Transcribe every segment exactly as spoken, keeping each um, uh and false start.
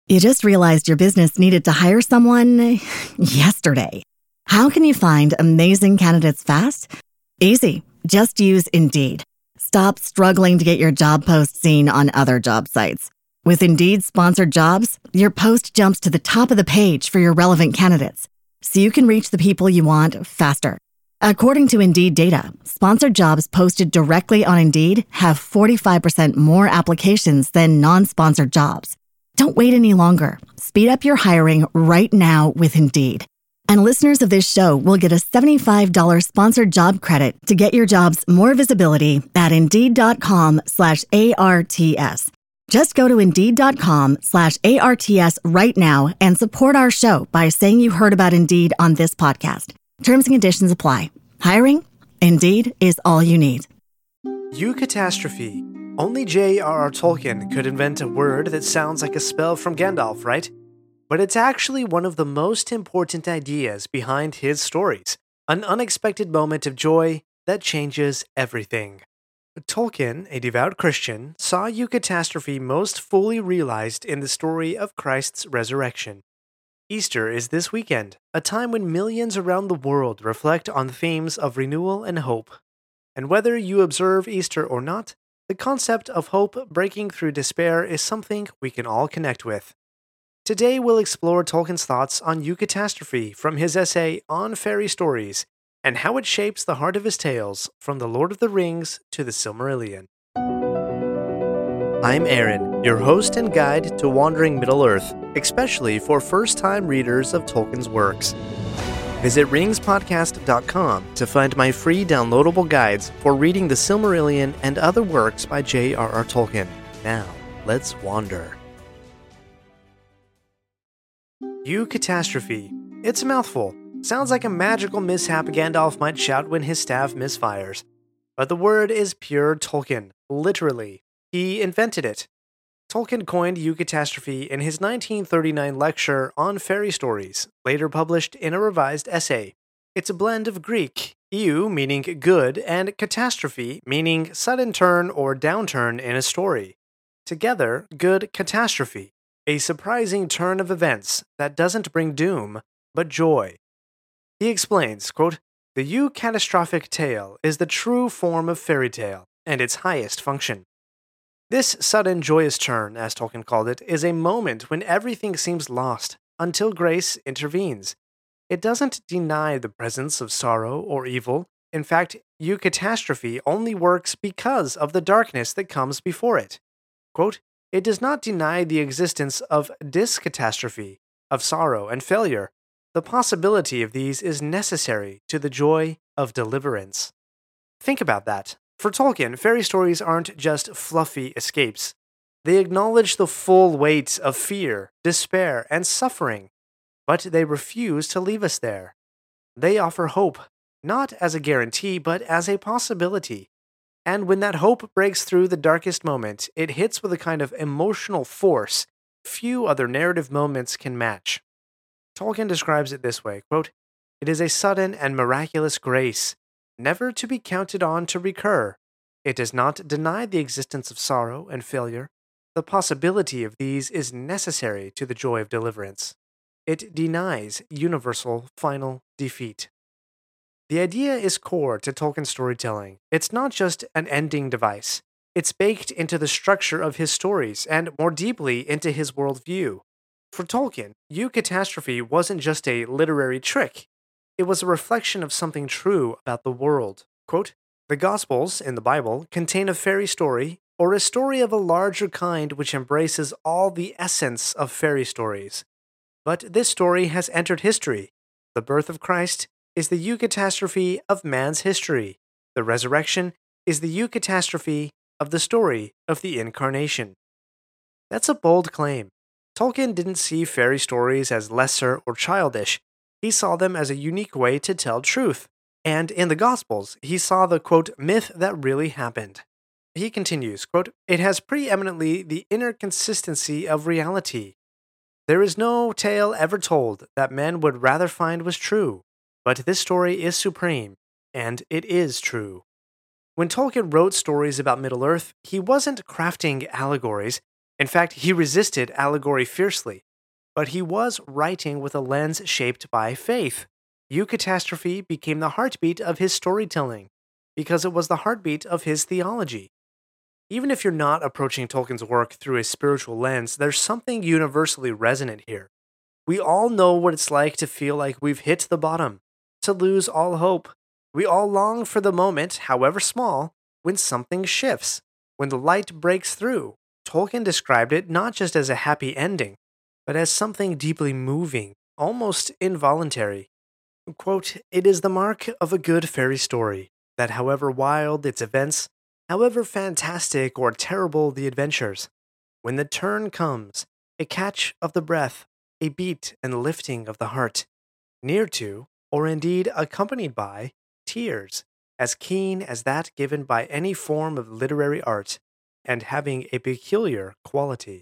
You just realized your business needed to hire someone yesterday. How can you find amazing candidates fast? Easy. Just use Indeed. Stop struggling to get your job post seen on other job sites. With Indeed sponsored jobs, your post jumps to the top of the page for your relevant candidates, so you can reach the people you want faster. According to Indeed data, sponsored jobs posted directly on Indeed have forty-five percent more applications than non-sponsored jobs. Don't wait any longer. Speed up your hiring right now with Indeed. And listeners of this show will get a seventy-five dollars sponsored job credit to get your jobs more visibility at Indeed.com slash ARTS. Just go to Indeed.com slash ARTS right now and support our show by saying you heard about Indeed on this podcast. Terms and conditions apply. Hiring? Indeed is all you need. Eucatastrophe. Only J R R. Tolkien could invent a word that sounds like a spell from Gandalf, right? But it's actually one of the most important ideas behind his stories, an unexpected moment of joy that changes everything. Tolkien, a devout Christian, saw eucatastrophe most fully realized in the story of Christ's resurrection. Easter is this weekend, a time when millions around the world reflect on themes of renewal and hope. And whether you observe Easter or not, the concept of hope breaking through despair is something we can all connect with. Today we'll explore Tolkien's thoughts on eucatastrophe from his essay On Fairy Stories, and how it shapes the heart of his tales from The Lord of the Rings to the Silmarillion. I'm Aaron, your host and guide to Wandering Middle-earth, especially for first-time readers of Tolkien's works. Visit rings podcast dot com to find my free downloadable guides for reading the Silmarillion and other works by J R R. Tolkien. Now, let's wander. Eucatastrophe. It's a mouthful. Sounds like a magical mishap Gandalf might shout when his staff misfires. But the word is pure Tolkien, literally. He invented it. Tolkien coined eucatastrophe in his nineteen thirty-nine lecture On Fairy Stories, later published in a revised essay. It's a blend of Greek, eu meaning good, and catastrophe meaning sudden turn or downturn in a story. Together, good catastrophe, a surprising turn of events that doesn't bring doom, but joy. He explains, quote, "The eucatastrophic tale is the true form of fairy tale, and its highest function. This sudden joyous turn, as Tolkien called it, is a moment when everything seems lost, until grace intervenes. It doesn't deny the presence of sorrow or evil. In fact, eucatastrophe only works because of the darkness that comes before it. Quote, it does not deny the existence of discatastrophe, of sorrow and failure. The possibility of these is necessary to the joy of deliverance." Think about that. For Tolkien, fairy stories aren't just fluffy escapes. They acknowledge the full weight of fear, despair, and suffering, but they refuse to leave us there. They offer hope, not as a guarantee, but as a possibility. And when that hope breaks through the darkest moment, it hits with a kind of emotional force few other narrative moments can match. Tolkien describes it this way, quote, "It is a sudden and miraculous grace, never to be counted on to recur. It does not deny the existence of sorrow and failure. The possibility of these is necessary to the joy of deliverance. It denies universal final defeat." The idea is core to Tolkien's storytelling. It's not just an ending device. It's baked into the structure of his stories and more deeply into his worldview. For Tolkien, eucatastrophe wasn't just a literary trick. It was a reflection of something true about the world. Quote, "The Gospels, in the Bible, contain a fairy story, or a story of a larger kind which embraces all the essence of fairy stories. But this story has entered history. The birth of Christ is the eucatastrophe of man's history. The resurrection is the eucatastrophe of the story of the Incarnation." That's a bold claim. Tolkien didn't see fairy stories as lesser or childish. He saw them as a unique way to tell truth. And in the Gospels, he saw the, quote, myth that really happened. He continues, quote, "It has preeminently the inner consistency of reality. There is no tale ever told that men would rather find was true, but this story is supreme, and it is true." When Tolkien wrote stories about Middle-earth, he wasn't crafting allegories. In fact, he resisted allegory fiercely, but he was writing with a lens shaped by faith. Eucatastrophe became the heartbeat of his storytelling, because it was the heartbeat of his theology. Even if you're not approaching Tolkien's work through a spiritual lens, there's something universally resonant here. We all know what it's like to feel like we've hit the bottom, to lose all hope. We all long for the moment, however small, when something shifts, when the light breaks through. Tolkien described it not just as a happy ending, but as something deeply moving, almost involuntary. Quote, "It is the mark of a good fairy story, that however wild its events, however fantastic or terrible the adventures, when the turn comes, a catch of the breath, a beat and lifting of the heart, near to, or indeed accompanied by, tears, as keen as that given by any form of literary art, and having a peculiar quality."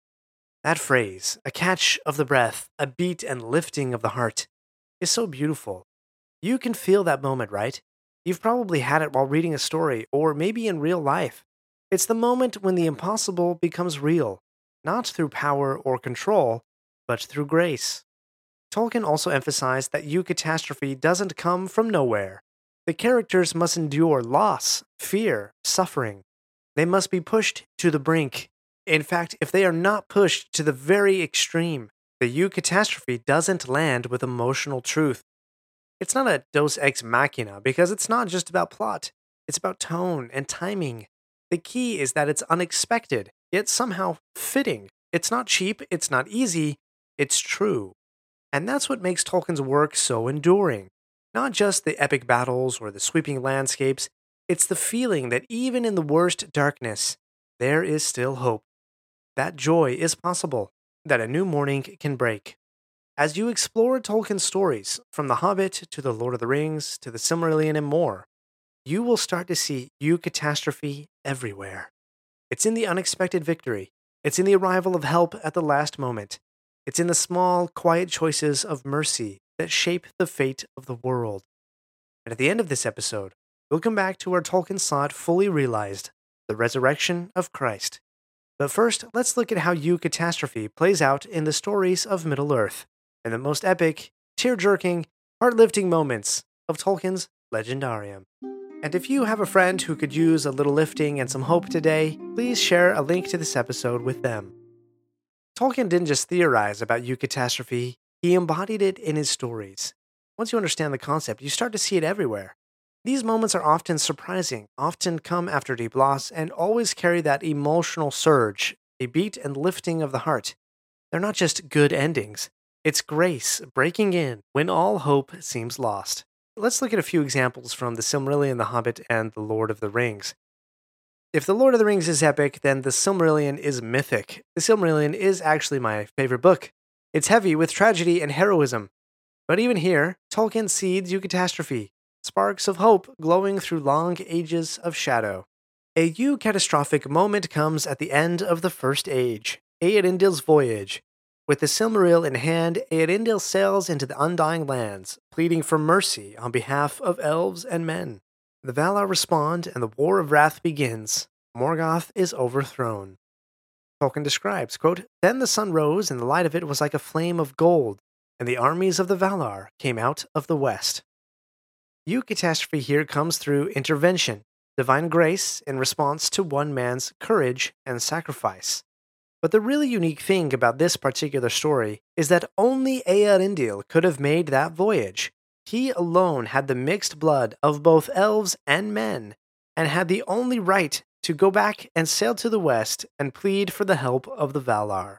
That phrase, a catch of the breath, a beat and lifting of the heart, is so beautiful. You can feel that moment, right? You've probably had it while reading a story, or maybe in real life. It's the moment when the impossible becomes real, not through power or control, but through grace. Tolkien also emphasized that eucatastrophe doesn't come from nowhere. The characters must endure loss, fear, suffering. They must be pushed to the brink. In fact, if they are not pushed to the very extreme, the eucatastrophe doesn't land with emotional truth. It's not a deus ex machina because it's not just about plot. It's about tone and timing. The key is that it's unexpected, yet somehow fitting. It's not cheap, it's not easy, it's true. And that's what makes Tolkien's work so enduring. Not just the epic battles or the sweeping landscapes, it's the feeling that even in the worst darkness, there is still hope. That joy is possible, that a new morning can break. As you explore Tolkien's stories, from The Hobbit to The Lord of the Rings to The Silmarillion and more, you will start to see eucatastrophe everywhere. It's in the unexpected victory. It's in the arrival of help at the last moment. It's in the small, quiet choices of mercy that shape the fate of the world. And at the end of this episode, we'll come back to where Tolkien saw it fully realized, the resurrection of Christ. But first, let's look at how eucatastrophe plays out in the stories of Middle-earth, and the most epic, tear-jerking, heart-lifting moments of Tolkien's Legendarium. And if you have a friend who could use a little lifting and some hope today, please share a link to this episode with them. Tolkien didn't just theorize about eucatastrophe, he embodied it in his stories. Once you understand the concept, you start to see it everywhere. These moments are often surprising, often come after deep loss, and always carry that emotional surge, a beat and lifting of the heart. They're not just good endings. It's grace breaking in when all hope seems lost. Let's look at a few examples from The Silmarillion, The Hobbit, and The Lord of the Rings. If The Lord of the Rings is epic, then The Silmarillion is mythic. The Silmarillion is actually my favorite book. It's heavy with tragedy and heroism. But even here, Tolkien seeds eucatastrophe, sparks of hope glowing through long ages of shadow. A eucatastrophic moment comes at the end of the First Age, Eärendil's voyage. With the Silmaril in hand, Eärendil sails into the Undying Lands, pleading for mercy on behalf of elves and men. The Valar respond, and the War of Wrath begins. Morgoth is overthrown. Tolkien describes, quote, "Then the sun rose, and the light of it was like a flame of gold, and the armies of the Valar came out of the west." Eucatastrophe here comes through intervention, divine grace in response to one man's courage and sacrifice. But the really unique thing about this particular story is that only Eärendil could have made that voyage. He alone had the mixed blood of both elves and men, and had the only right to go back and sail to the west and plead for the help of the Valar.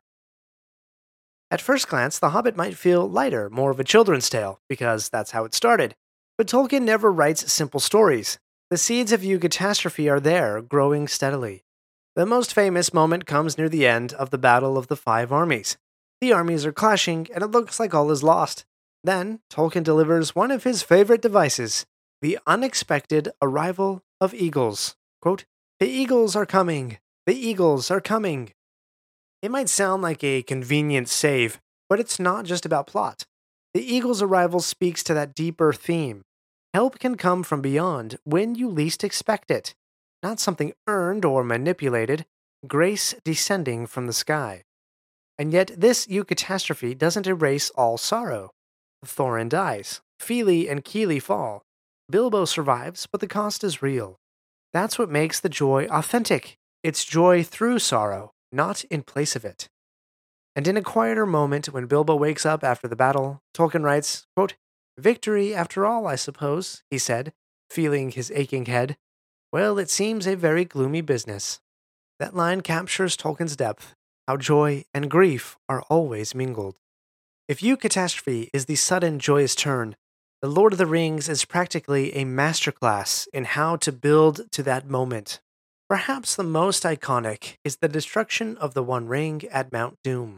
At first glance, The Hobbit might feel lighter, more of a children's tale, because that's how it started. But Tolkien never writes simple stories. The seeds of eucatastrophe are there, growing steadily. The most famous moment comes near the end of the Battle of the Five Armies. The armies are clashing, and it looks like all is lost. Then, Tolkien delivers one of his favorite devices, the unexpected arrival of eagles. Quote, "The eagles are coming! The eagles are coming!" It might sound like a convenient save, but it's not just about plot. The eagles' arrival speaks to that deeper theme. Help can come from beyond when you least expect it. Not something earned or manipulated, grace descending from the sky. And yet this eucatastrophe doesn't erase all sorrow. Thorin dies, Fili and Kili fall. Bilbo survives, but the cost is real. That's what makes the joy authentic. It's joy through sorrow, not in place of it. And in a quieter moment when Bilbo wakes up after the battle, Tolkien writes, quote, "Victory after all, I suppose," he said, feeling his aching head. "Well, it seems a very gloomy business." That line captures Tolkien's depth, how joy and grief are always mingled. If eucatastrophe is the sudden joyous turn, The Lord of the Rings is practically a masterclass in how to build to that moment. Perhaps the most iconic is the destruction of the One Ring at Mount Doom.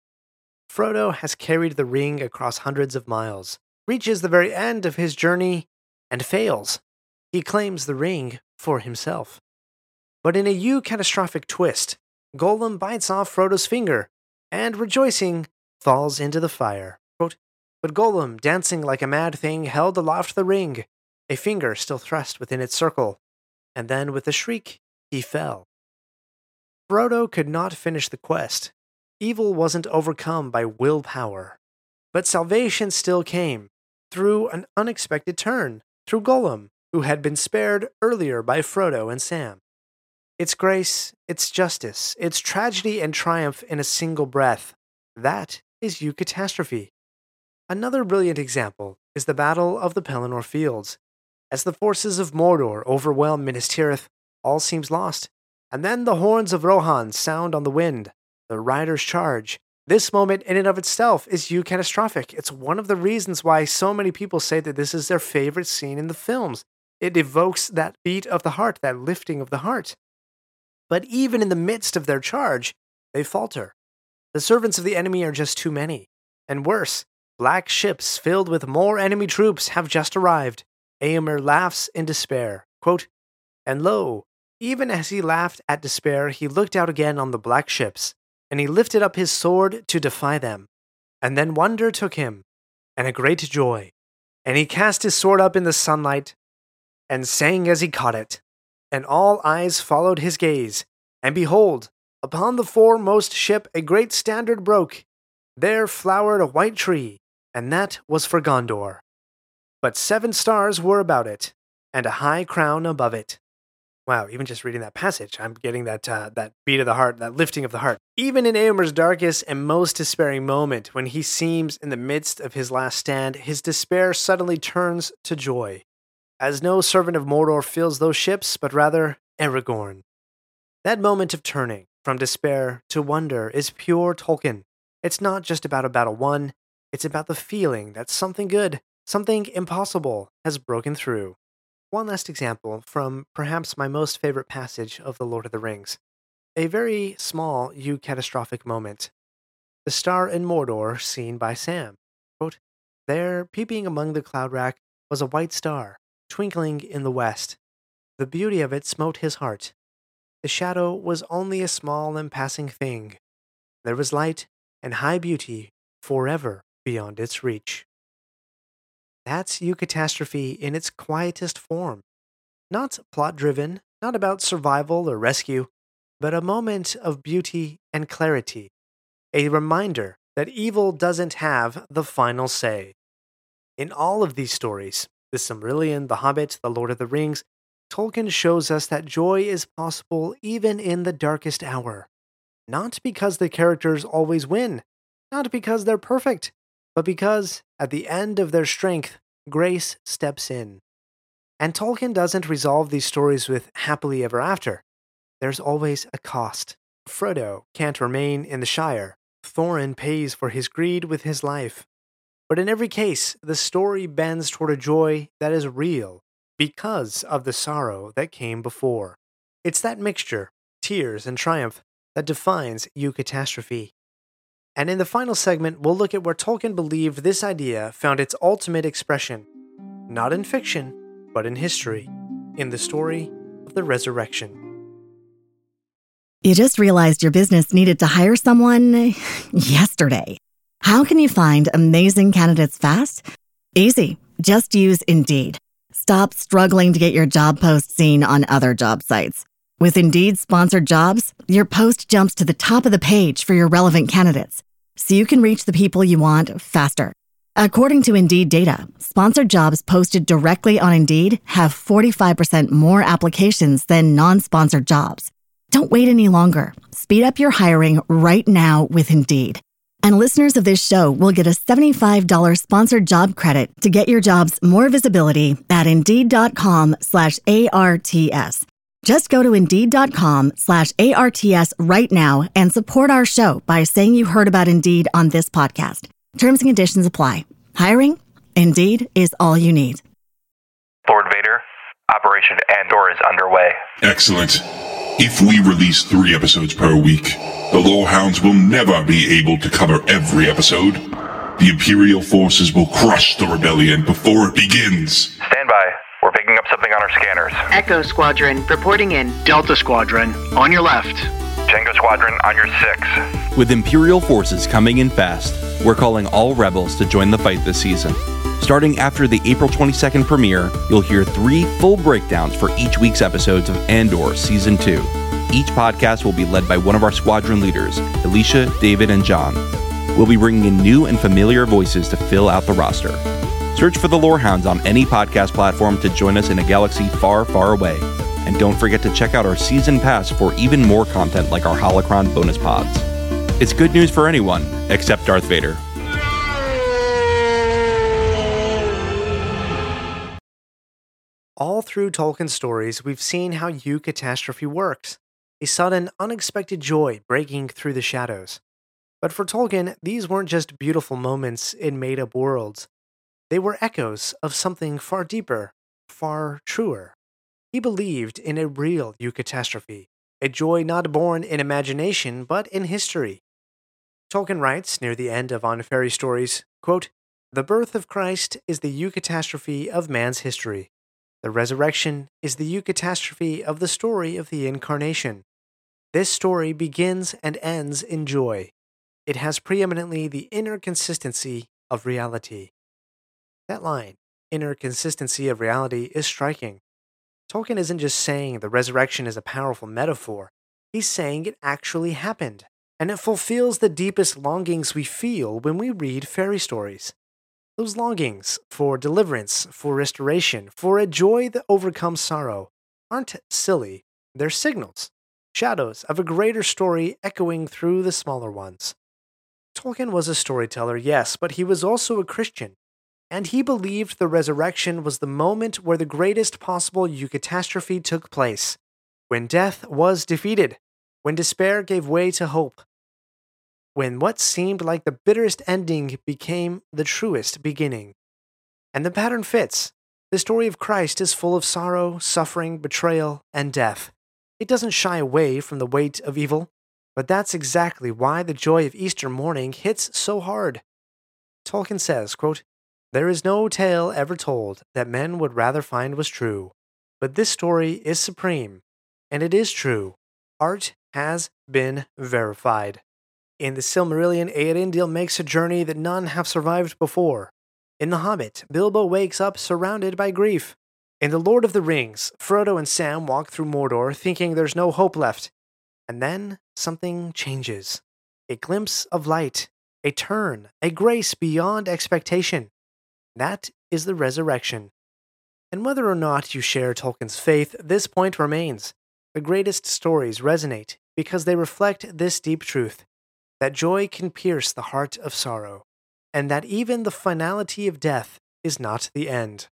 Frodo has carried the ring across hundreds of miles, reaches the very end of his journey, and fails. He claims the ring for himself. But in a eucatastrophic twist, Gollum bites off Frodo's finger, and, rejoicing, falls into the fire. Quote, "But Gollum, dancing like a mad thing, held aloft the ring, a finger still thrust within its circle, and then with a shriek, he fell." Frodo could not finish the quest. Evil wasn't overcome by willpower. But salvation still came, through an unexpected turn, through Gollum, who had been spared earlier by Frodo and Sam. It's grace, it's justice, it's tragedy and triumph in a single breath. That is eucatastrophe. Another brilliant example is the Battle of the Pelennor Fields. As the forces of Mordor overwhelm Minas Tirith, all seems lost, and then the horns of Rohan sound on the wind. The riders charge. This moment in and of itself is eucatastrophic. It's one of the reasons why so many people say that this is their favorite scene in the films. It evokes that beat of the heart, that lifting of the heart. But even in the midst of their charge, they falter. The servants of the enemy are just too many. And worse, black ships filled with more enemy troops have just arrived. Éomer laughs in despair. Quote, "And lo, even as he laughed at despair, he looked out again on the black ships, and he lifted up his sword to defy them. And then wonder took him, and a great joy. And he cast his sword up in the sunlight, and sang as he caught it. And all eyes followed his gaze. And behold, upon the foremost ship a great standard broke. There flowered a white tree, and that was for Gondor. But seven stars were about it, and a high crown above it." Wow, even just reading that passage, I'm getting that uh, that beat of the heart, that lifting of the heart. Even in Éomer's darkest and most despairing moment, when he seems in the midst of his last stand, his despair suddenly turns to joy, as no servant of Mordor fills those ships, but rather Aragorn. That moment of turning from despair to wonder is pure Tolkien. It's not just about a battle won, it's about the feeling that something good, something impossible, has broken through. One last example from perhaps my most favorite passage of The Lord of the Rings. A very small eucatastrophic moment. The star in Mordor seen by Sam. Quote, "There, peeping among the cloud rack, was a white star, twinkling in the west. The beauty of it smote his heart. The shadow was only a small and passing thing. There was light and high beauty forever beyond its reach." That's eucatastrophe in its quietest form. Not plot-driven, not about survival or rescue, but a moment of beauty and clarity. A reminder that evil doesn't have the final say. In all of these stories, The Silmarillion, The Hobbit, The Lord of the Rings, Tolkien shows us that joy is possible even in the darkest hour. Not because the characters always win, not because they're perfect, but because, at the end of their strength, grace steps in. And Tolkien doesn't resolve these stories with happily ever after. There's always a cost. Frodo can't remain in the Shire. Thorin pays for his greed with his life. But in every case, the story bends toward a joy that is real because of the sorrow that came before. It's that mixture, tears and triumph, that defines eucatastrophe. And in the final segment, we'll look at where Tolkien believed this idea found its ultimate expression, not in fiction, but in history, in the story of the resurrection. You just realized your business needed to hire someone yesterday. How can you find amazing candidates fast? Easy. Just use Indeed. Stop struggling to get your job post seen on other job sites. With Indeed sponsored jobs, your post jumps to the top of the page for your relevant candidates, so you can reach the people you want faster. According to Indeed data, sponsored jobs posted directly on Indeed have forty-five percent more applications than non-sponsored jobs. Don't wait any longer. Speed up your hiring right now with Indeed. And listeners of this show will get a seventy-five dollars sponsored job credit to get your jobs more visibility at Indeed.com slash ARTS. Just go to Indeed.com slash ARTS right now and support our show by saying you heard about Indeed on this podcast. Terms and conditions apply. Hiring? Indeed is all you need. Lord Vader, Operation Andor is underway. Excellent. If we release three episodes per week, the Lorehounds will never be able to cover every episode. The Imperial forces will crush the rebellion before it begins. Stand by. We're picking up something on our scanners. Echo Squadron, reporting in. Delta Squadron, on your left. Jango Squadron, on your six. With Imperial forces coming in fast, we're calling all rebels to join the fight this season. Starting after the April twenty-second premiere, you'll hear three full breakdowns for each week's episodes of Andor Season two. Each podcast will be led by one of our squadron leaders, Alicia, David, and John. We'll be bringing in new and familiar voices to fill out the roster. Search for the Lorehounds on any podcast platform to join us in a galaxy far, far away. And don't forget to check out our season pass for even more content like our Holocron bonus pods. It's good news for anyone, except Darth Vader. All through Tolkien's stories, we've seen how eucatastrophe works, a sudden, unexpected joy breaking through the shadows. But for Tolkien, these weren't just beautiful moments in made-up worlds. They were echoes of something far deeper, far truer. He believed in a real eucatastrophe, a joy not born in imagination but in history. Tolkien writes near the end of On Fairy Stories, quote, "The birth of Christ is the eucatastrophe of man's history. The resurrection is the eucatastrophe of the story of the Incarnation. This story begins and ends in joy. It has preeminently the inner consistency of reality." That line, inner consistency of reality, is striking. Tolkien isn't just saying the resurrection is a powerful metaphor. He's saying it actually happened, and it fulfills the deepest longings we feel when we read fairy stories. Those longings for deliverance, for restoration, for a joy that overcomes sorrow, aren't silly. They're signals, shadows of a greater story echoing through the smaller ones. Tolkien was a storyteller, yes, but he was also a Christian, and he believed the resurrection was the moment where the greatest possible eucatastrophe took place, when death was defeated, when despair gave way to hope, when what seemed like the bitterest ending became the truest beginning. And the pattern fits. The story of Christ is full of sorrow, suffering, betrayal, and death. It doesn't shy away from the weight of evil, but that's exactly why the joy of Easter morning hits so hard. Tolkien says, quote, "There is no tale ever told that men would rather find was true, but this story is supreme, and it is true. Art has been verified." In the Silmarillion, Eärendil makes a journey that none have survived before. In The Hobbit, Bilbo wakes up surrounded by grief. In The Lord of the Rings, Frodo and Sam walk through Mordor thinking there's no hope left. And then something changes. A glimpse of light, a turn, a grace beyond expectation. That is the resurrection. And whether or not you share Tolkien's faith, this point remains. The greatest stories resonate because they reflect this deep truth, that joy can pierce the heart of sorrow, and that even the finality of death is not the end.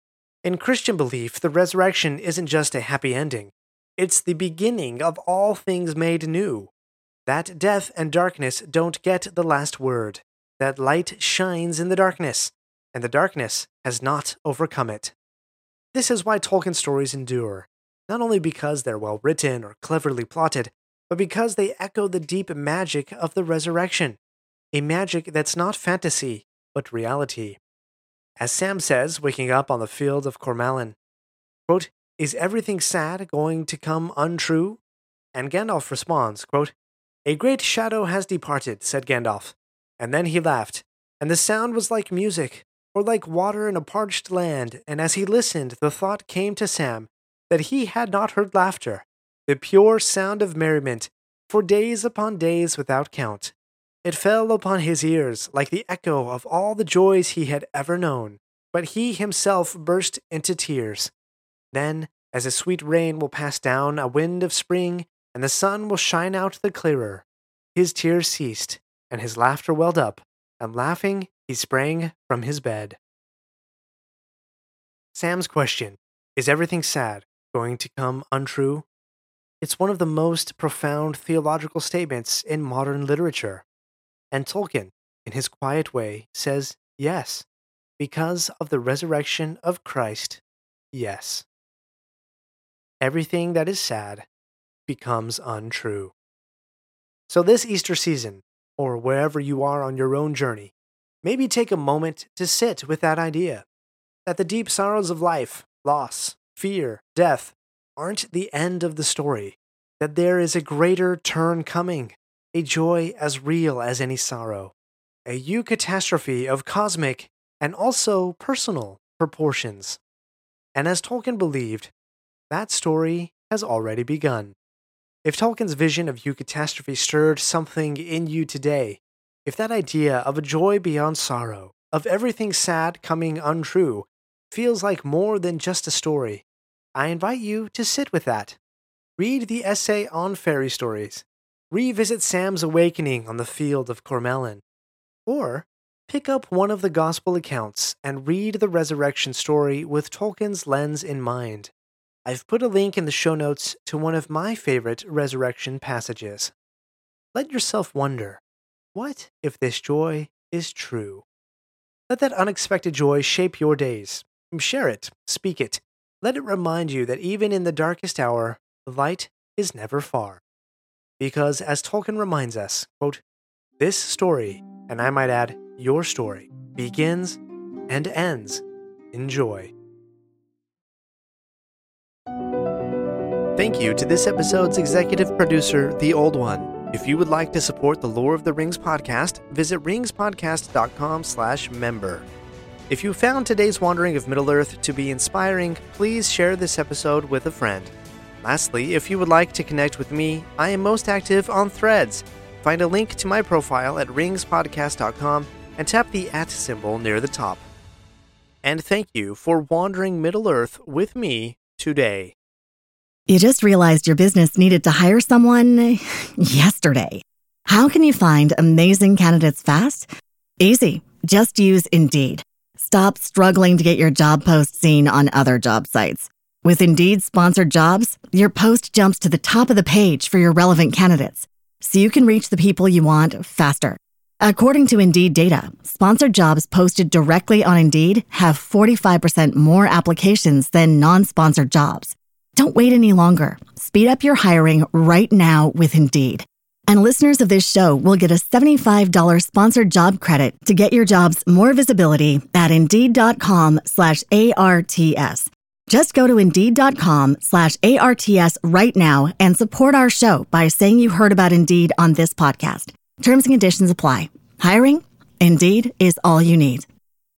In Christian belief, the resurrection isn't just a happy ending. It's the beginning of all things made new. That death and darkness don't get the last word. That light shines in the darkness, and the darkness has not overcome it. This is why Tolkien stories endure, not only because they're well written or cleverly plotted, but because they echo the deep magic of the resurrection, a magic that's not fantasy, but reality. As Sam says, waking up on the field of Cormallen, quote, "Is everything sad going to come untrue?" And Gandalf responds, quote, "A great shadow has departed," said Gandalf, and then he laughed, and the sound was like music, or like water in a parched land, and as he listened, the thought came to Sam that he had not heard laughter, the pure sound of merriment, for days upon days without count. It fell upon his ears like the echo of all the joys he had ever known, but he himself burst into tears. Then, as a sweet rain will pass down a wind of spring, and the sun will shine out the clearer, his tears ceased, and his laughter welled up, and laughing he sprang from his bed. Sam's question, is everything sad going to come untrue? It's one of the most profound theological statements in modern literature. And Tolkien, in his quiet way, says yes. Because of the resurrection of Christ, yes. Everything that is sad becomes untrue. So this Easter season, or wherever you are on your own journey, maybe take a moment to sit with that idea that the deep sorrows of life, loss, fear, death, aren't the end of the story, that there is a greater turn coming, a joy as real as any sorrow, a eucatastrophe of cosmic and also personal proportions. And as Tolkien believed, that story has already begun. If Tolkien's vision of eucatastrophe stirred something in you today, if that idea of a joy beyond sorrow, of everything sad coming untrue, feels like more than just a story, I invite you to sit with that. Read the essay on fairy stories. Revisit Sam's awakening on the field of Cormelin. Or pick up one of the gospel accounts and read the resurrection story with Tolkien's lens in mind. I've put a link in the show notes to one of my favorite resurrection passages. Let yourself wonder, what if this joy is true? Let that unexpected joy shape your days. Share it, speak it. Let it remind you that even in the darkest hour, the light is never far. Because as Tolkien reminds us, quote, this story, and I might add, your story, begins and ends in joy. Thank you to this episode's executive producer, The Old One. If you would like to support the Lore of the Rings podcast, visit ringspodcast.com slash member. If you found today's wandering of Middle-earth to be inspiring, please share this episode with a friend. Lastly, if you would like to connect with me, I am most active on Threads. Find a link to my profile at ringspodcast dot com and tap the at symbol near the top. And thank you for wandering Middle-earth with me today. You just realized your business needed to hire someone yesterday. How can you find amazing candidates fast? Easy. Just use Indeed. Stop struggling to get your job post seen on other job sites. With Indeed sponsored jobs, your post jumps to the top of the page for your relevant candidates, so you can reach the people you want faster. According to Indeed data, sponsored jobs posted directly on Indeed have forty-five percent more applications than non-sponsored jobs. Don't wait any longer. Speed up your hiring right now with Indeed. And listeners of this show will get a seventy-five dollars sponsored job credit to get your jobs more visibility at Indeed.com slash ARTS. Just go to Indeed.com slash ARTS right now and support our show by saying you heard about Indeed on this podcast. Terms and conditions apply. Hiring? Indeed is all you need.